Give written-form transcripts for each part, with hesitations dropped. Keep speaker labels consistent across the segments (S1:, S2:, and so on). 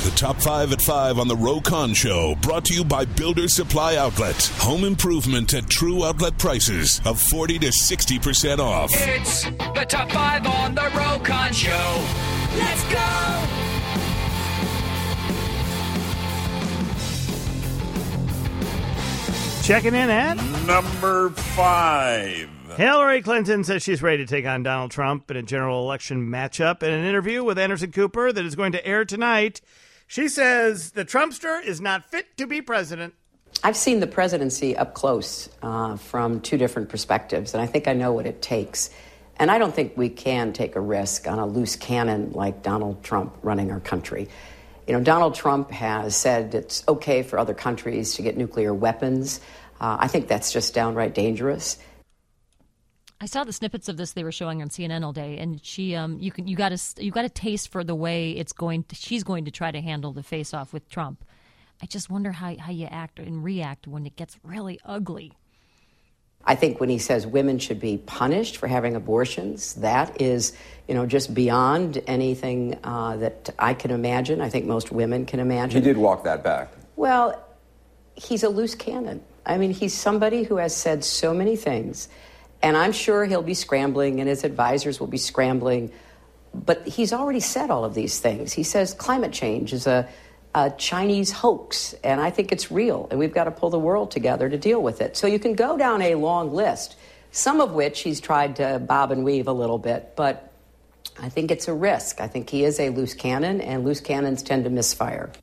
S1: The Top 5 at 5 on the Ro Khan Show, brought to you by Builder Supply Outlet. Home improvement at true outlet prices of 40 to 60% off.
S2: It's the Top 5 on the Ro Khan Show. Let's go!
S3: Checking in at
S4: number 5.
S3: Hillary Clinton says she's ready to take on Donald Trump in a general election matchup. In an interview with Anderson Cooper that is going to air tonight, she says the Trumpster is not fit to be president.
S5: I've seen the presidency up close from two different perspectives, and I think I know what it takes. And I don't think we can take a risk on a loose cannon like Donald Trump running our country. You know, Donald Trump has said it's okay for other countries to get nuclear weapons. I think that's just downright dangerous.
S6: I saw the snippets of this they were showing on CNN all day, and she, you got a taste for the way she's going to try to handle the face-off with Trump. I just wonder how you act and react when it gets really ugly.
S5: I think when he says women should be punished for having abortions, that is, just beyond anything that I can imagine. I think most women can imagine.
S7: He did walk that back.
S5: Well, he's a loose cannon. I mean, he's somebody who has said so many things, and I'm sure he'll be scrambling and his advisors will be scrambling, but he's already said all of these things. He says climate change is a Chinese hoax, and I think it's real, and we've got to pull the world together to deal with it. So you can go down a long list, some of which he's tried to bob and weave a little bit, but I think it's a risk. I think he is a loose cannon, and loose cannons tend to misfire.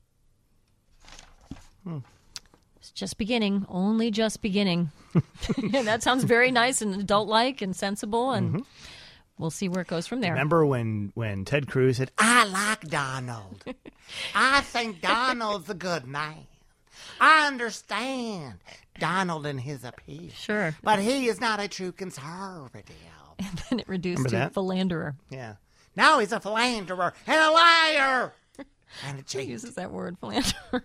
S6: It's just beginning, only just beginning. That sounds very nice and adult-like and sensible, and we'll see where it goes from there.
S3: Remember when Ted Cruz said, I like Donald. I think Donald's a good man. I understand Donald and his appeal.
S6: Sure.
S3: But he is not a true conservative.
S6: And then it reduced to philanderer.
S3: Yeah. Now he's a philanderer and a liar. And a
S6: He
S3: cheat.
S6: uses that word, philanderer.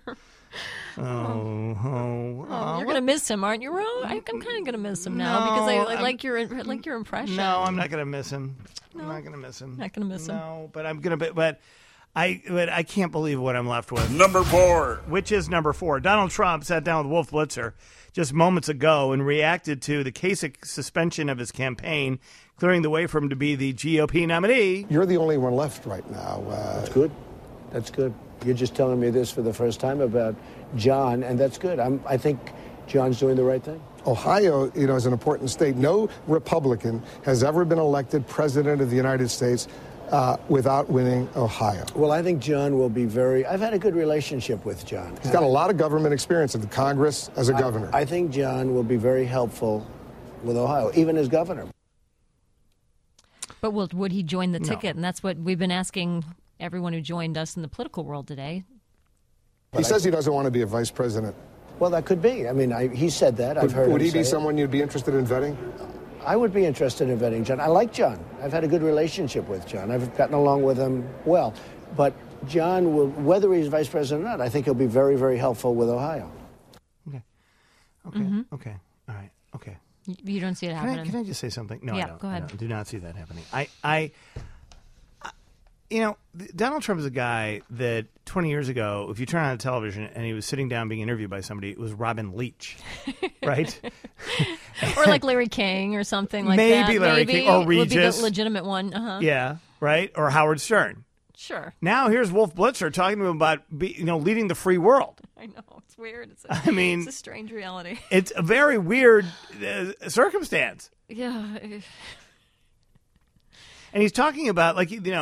S3: Oh,
S6: you're gonna miss him, aren't you, Ro? I'm kind of gonna miss him now because I like your impression.
S3: No, I'm not gonna miss him. I'm not gonna miss him.
S6: Not gonna miss him.
S3: No, but I'm gonna. But I can't believe what I'm left with.
S4: Number 4.
S3: Which is number 4. Donald Trump sat down with Wolf Blitzer just moments ago and reacted to the Kasich suspension of his campaign, clearing the way for him to be the GOP nominee.
S8: You're the only one left right now.
S9: That's good. That's good. You're just telling me this for the first time about John, and that's good. I think John's doing the right thing.
S8: Ohio, is an important state. No Republican has ever been elected president of the United States without winning Ohio.
S9: Well, I think John will be I've had a good relationship with John.
S8: He's got a lot of government experience in the Congress as a governor.
S9: I think John will be very helpful with Ohio, even as governor.
S6: But would he join the ticket? And that's what we've been asking everyone who joined us in the political world today.
S8: He says he doesn't want to be a vice president.
S9: Well, that could be. I mean, he said that. I've heard him
S8: Would he be
S9: say
S8: someone you'd be interested in vetting?
S9: I would be interested in vetting John. I like John. I've had a good relationship with John. I've gotten along with him well. But John will, whether he's vice president or not, I think he'll be very, very helpful with Ohio.
S3: Okay. Okay. All right. Okay.
S6: You don't see it happening.
S3: Can I just say something? No,
S6: yeah,
S3: I don't.
S6: Go ahead.
S3: I do not see that happening. Donald Trump is a guy that 20 years ago, if you turn on the television and he was sitting down being interviewed by somebody, it was Robin Leach, right?
S6: Or like Larry King or something like that.
S3: Maybe Larry King or Regis.
S6: Would be the legitimate one.
S3: Yeah, right? Or Howard Stern.
S6: Sure.
S3: Now here's Wolf Blitzer talking to him about leading the free world.
S6: I know. It's weird. It's a strange reality.
S3: It's a very weird circumstance.
S6: Yeah.
S3: And he's talking about,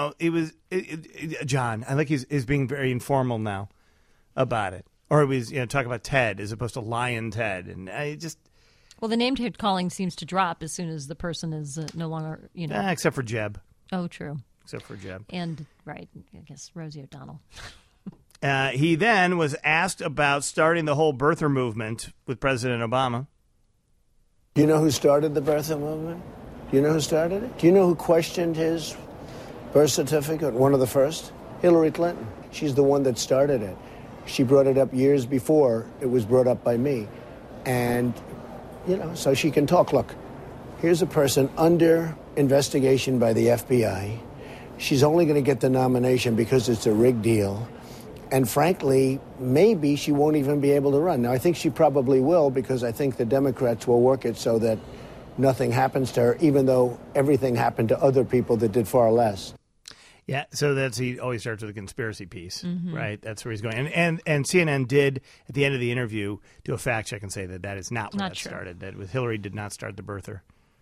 S3: John, I like he's being very informal now about it. Or he was, talking about Ted as opposed to Lion Ted. And I just...
S6: Well, the name tag calling seems to drop as soon as the person is no longer,
S3: except for Jeb.
S6: Oh, true.
S3: Except for Jeb.
S6: And, right, I guess Rosie O'Donnell.
S3: He then was asked about starting the whole birther movement with President Obama.
S9: Do you know who started the birther movement? Do you know who started it? Do you know who questioned his birth certificate, one of the first? Hillary Clinton. She's the one that started it. She brought it up years before it was brought up by me. And, so she can talk. Look, here's a person under investigation by the FBI. She's only going to get the nomination because it's a rigged deal. And frankly, maybe she won't even be able to run. Now, I think she probably will, because I think the Democrats will work it so that nothing happens to her, even though everything happened to other people that did far less.
S3: Yeah, so he always starts with a conspiracy piece, right? That's where he's going. And CNN did, at the end of the interview, do a fact check and say that is not where that started. That Hillary did not start the birther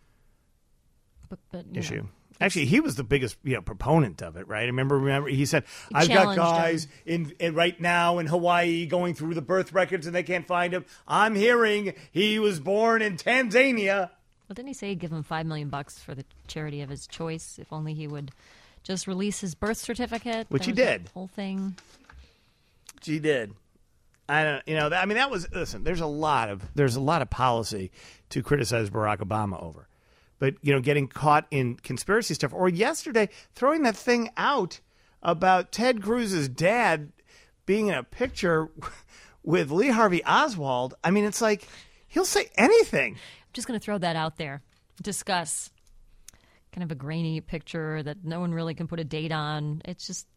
S3: issue. Actually, he was the biggest proponent of it, right? Remember, he said, I've got guys in right now in Hawaii going through the birth records and they can't find him. I'm hearing he was born in Tanzania.
S6: Well, didn't he say he'd give him $5 million for the charity of his choice if only he would just release his birth certificate?
S3: Which he did.
S6: The whole thing.
S3: He did. I don't. That was. Listen, there's a lot of policy to criticize Barack Obama over, but getting caught in conspiracy stuff, or yesterday throwing that thing out about Ted Cruz's dad being in a picture with Lee Harvey Oswald. I mean, it's like he'll say anything.
S6: I'm just going to throw that out there. Discuss. Kind of a grainy picture that no one really can put a date on. It's just,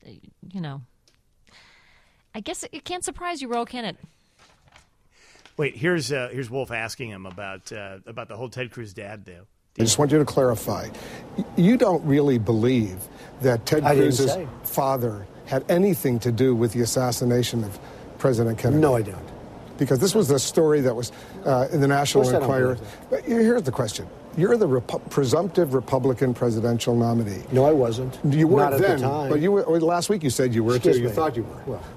S6: I guess it can't surprise you, Ro, can it?
S3: Wait, here's Wolf asking him about the whole Ted Cruz dad deal.
S8: I just want you to clarify. You don't really believe that Ted Cruz's father had anything to do with the assassination of President Kennedy?
S9: No, I don't.
S8: Because this was the story that was in the National Enquirer. But here's the question. You're the presumptive Republican presidential nominee.
S9: No, I wasn't.
S8: You weren't
S9: Not
S8: then,
S9: at the time.
S8: but last week you said you were too. You thought you were.
S9: Well.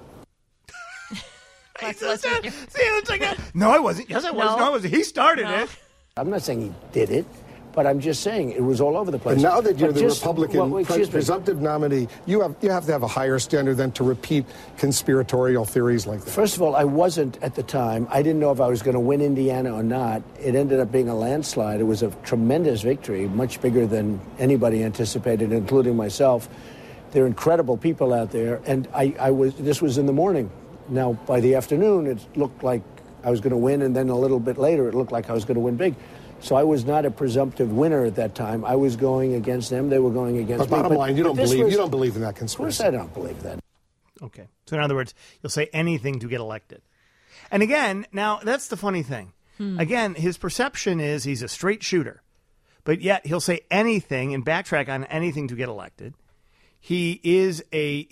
S3: No, I wasn't. Yes, I was. No, I wasn't. He started it.
S9: I'm not saying he did it, but I'm just saying it was all over the place.
S8: And now that you're the Republican presumptive nominee, you have to have a higher standard than to repeat conspiratorial theories like that.
S9: First of all, I wasn't at the time. I didn't know if I was going to win Indiana or not. It ended up being a landslide. It was a tremendous victory, much bigger than anybody anticipated, including myself. There are incredible people out there, and this was in the morning. Now, by the afternoon, it looked like I was going to win, and then a little bit later, it looked like I was going to win big. So I was not a presumptive winner at that time. I was going against them. They were going against me.
S8: But bottom line, you don't believe in that conspiracy.
S9: Of course I don't believe that.
S3: Okay. So in other words, you'll say anything to get elected. And again, now that's the funny thing. Again, his perception is he's a straight shooter, but yet he'll say anything and backtrack on anything to get elected. He's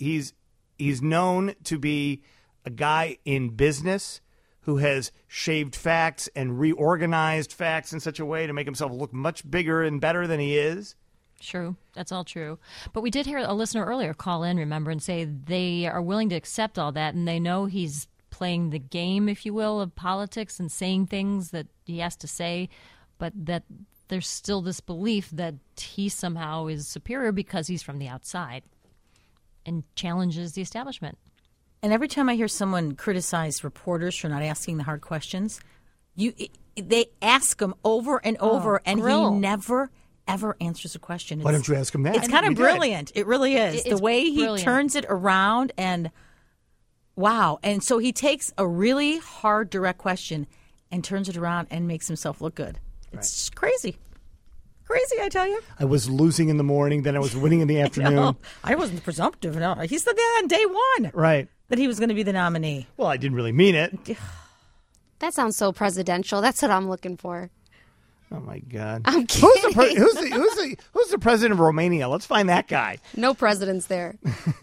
S3: known to be a guy in business who has shaved facts and reorganized facts in such a way to make himself look much bigger and better than he is.
S6: True. That's all true. But we did hear a listener earlier call in, remember, and say they are willing to accept all that, and they know he's playing the game, if you will, of politics and saying things that he has to say, but that there's still this belief that he somehow is superior because he's from the outside and challenges the establishment.
S7: And every time I hear someone criticize reporters for not asking the hard questions, they ask him over and over, and he never, ever answers a question.
S3: Why don't you ask him that?
S7: It's kind of brilliant. It really is. The way he turns it around, and wow. And so he takes a really hard, direct question and turns it around and makes himself look good. It's crazy. Crazy, I tell you.
S3: I was losing in the morning, then I was winning in the afternoon.
S7: I wasn't presumptive. No. He said that on day one.
S3: Right.
S7: That he was going to be the nominee.
S3: Well, I didn't really mean it.
S10: That sounds so presidential. That's what I'm looking for.
S3: Oh, my God.
S10: I'm kidding.
S3: Who's the president of Romania? Let's find that guy.
S10: No presidents there.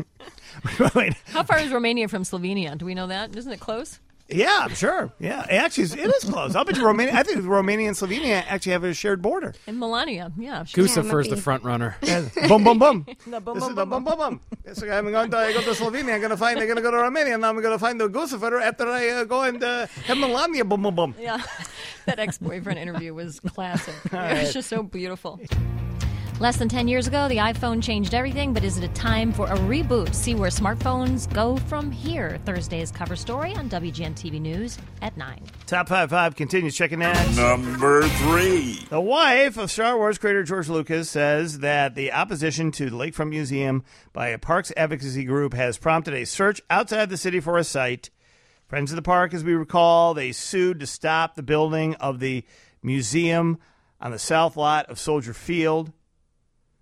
S3: Wait.
S6: How far is Romania from Slovenia? Do we know that? Isn't it close?
S3: Yeah, I'm sure. Yeah, actually, it is close. I'll bet you Romania. I think Romania and Slovenia actually have a shared border.
S6: And Melania, yeah.
S11: Guccifer is the front runner.
S3: Yeah. Boom, boom, boom.
S6: The boom,
S3: This
S6: boom,
S3: is the
S6: boom,
S3: boom, boom, boom. So I'm going to go to Slovenia. I'm going to go to Romania. And now I'm going to find the Guccifer after I go and have Melania. Boom, boom, boom.
S6: Yeah, that ex-boyfriend interview was classic. It was just so beautiful. Less than 10 years ago, the iPhone changed everything, but is it a time for a reboot? See where smartphones go from here. Thursday's cover story on WGN TV News at 9.
S3: Top 5 continues checking that.
S4: Number 3.
S3: The wife of Star Wars creator George Lucas says that the opposition to the Lakefront Museum by a parks advocacy group has prompted a search outside the city for a site. Friends of the park, as we recall, they sued to stop the building of the museum on the south lot of Soldier Field.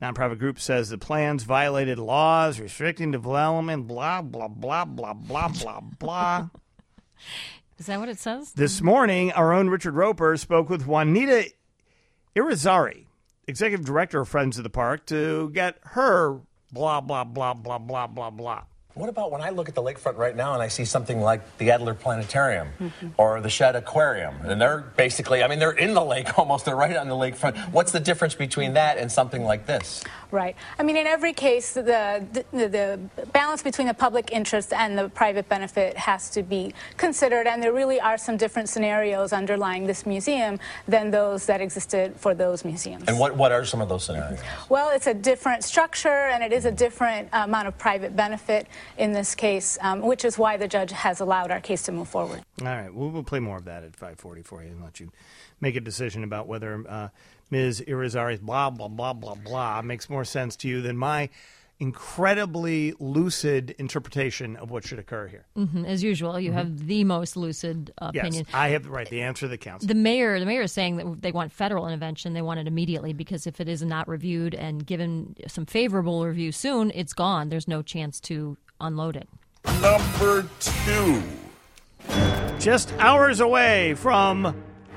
S3: Nonprofit group says the plans violated laws restricting development, blah, blah, blah, blah, blah, blah, blah.
S6: Is that what it says?
S3: This morning, our own Richard Roper spoke with Juanita Irizarry, executive director of Friends of the Park, to get her blah, blah, blah, blah, blah, blah, blah.
S11: What about when I look at the lakefront right now and I see something like the Adler Planetarium or the Shedd Aquarium? And they're basically, they're in the lake almost. They're right on the lakefront. What's the difference between that and something like this?
S12: Right. In every case, the balance between the public interest and the private benefit has to be considered. And there really are some different scenarios underlying this museum than those that existed for those museums.
S11: And what are some of those scenarios?
S12: Well, it's a different structure and it is a different amount of private benefit in this case, which is why the judge has allowed our case to move forward.
S3: All right. We'll play more of that at 5:40 for you and let you make a decision about whether Ms. Irizarry's blah, blah, blah, blah, blah makes more sense to you than my incredibly lucid interpretation of what should occur here.
S6: Mm-hmm. As usual, you have the most lucid opinion.
S3: Yes, I have the answer that counts.
S6: The mayor is saying that they want federal intervention. They want it immediately because if it is not reviewed and given some favorable review soon, it's gone. There's no chance to unload it.
S4: Number 2.
S3: Just hours away from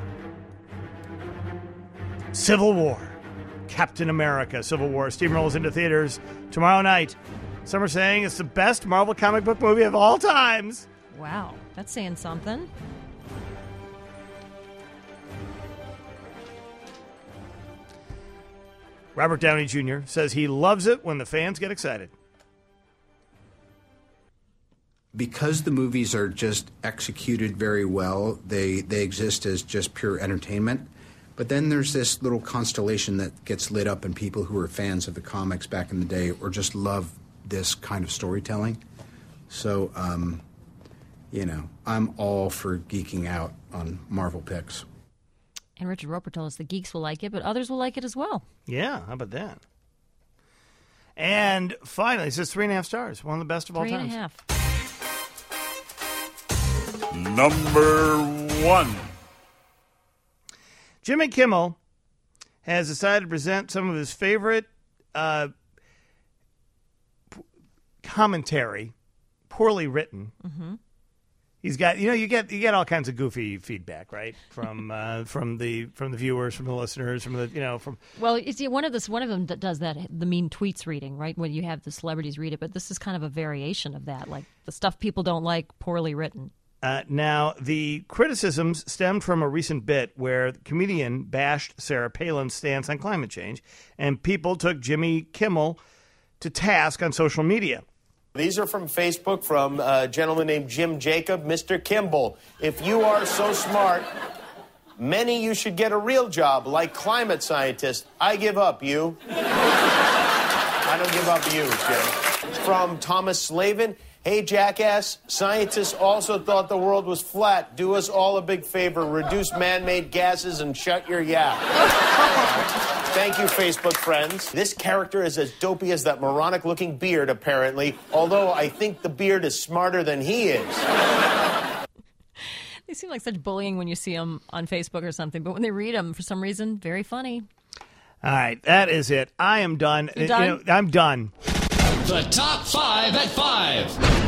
S3: Civil War. Captain America, Civil War. Steamrolls into theaters tomorrow night. Some are saying it's the best Marvel comic book movie of all times.
S6: Wow, that's saying something.
S3: Robert Downey Jr. says he loves it when the fans get excited.
S13: Because the movies are just executed very well, they exist as just pure entertainment. But then there's this little constellation that gets lit up in people who are fans of the comics back in the day or just love this kind of storytelling. So, I'm all for geeking out on Marvel picks.
S6: And Richard Roper told us the geeks will like it, but others will like it as well.
S3: Yeah, how about that? And finally, it says 3.5 stars. One of the best of all times.
S6: 3.5.
S4: Number 1.
S3: Jimmy Kimmel has decided to present some of his favorite commentary, poorly written. Mm-hmm. He's got, you get all kinds of goofy feedback, right, from the viewers, from the listeners, from.
S6: Well, you see, one of them that does that, the mean tweets reading, right, when you have the celebrities read it. But this is kind of a variation of that, like the stuff people don't like, poorly written.
S3: Now, the criticisms stemmed from a recent bit where the comedian bashed Sarah Palin's stance on climate change, and people took Jimmy Kimmel to task on social media.
S14: These are from Facebook from a gentleman named Jim Jacob. Mr. Kimball, if you are so smart, many you should get a real job like climate scientist. I give up, you. I don't give up you, Jim. From Thomas Slavin. Hey, jackass, scientists also thought the world was flat. Do us all a big favor. Reduce man-made gases and shut your yap. Thank you, Facebook friends. This character is as dopey as that moronic-looking beard, apparently, although I think the beard is smarter than he is.
S6: They seem like such bullying when you see them on Facebook or something, but when they read them, for some reason, very funny.
S3: All right, that is it. I am done.
S6: You're done?
S3: I'm done.
S2: The top 5 at 5.